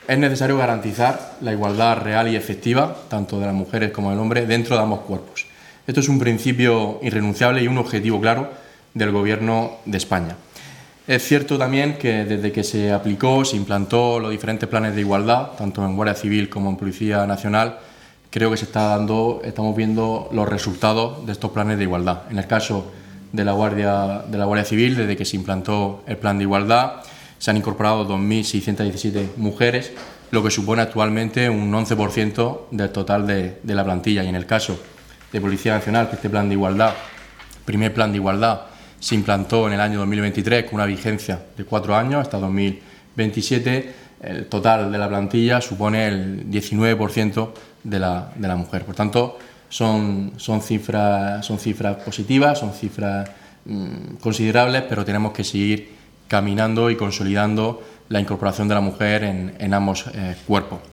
Es necesario garantizar la igualdad real y efectiva, tanto de las mujeres como del hombre, dentro de ambos cuerpos. Esto es un principio irrenunciable y un objetivo claro del Gobierno de España. Es cierto también que desde que se aplicó, se implantó los diferentes planes de igualdad, tanto en Guardia Civil como en Policía Nacional, creo que estamos viendo los resultados de estos planes de igualdad. En el caso de la Guardia Civil, desde que se implantó el plan de igualdad, se han incorporado 2.617 mujeres, lo que supone actualmente un 11% del total de la plantilla. Y en el caso de Policía Nacional, que este plan de igualdad, primer plan de igualdad, se implantó en el año 2023 con una vigencia de 4 años hasta 2027, el total de la plantilla supone el 19% de la mujer. Por tanto, son cifras positivas, son cifras considerables, pero tenemos que seguir caminando y consolidando la incorporación de la mujer en ambos cuerpos.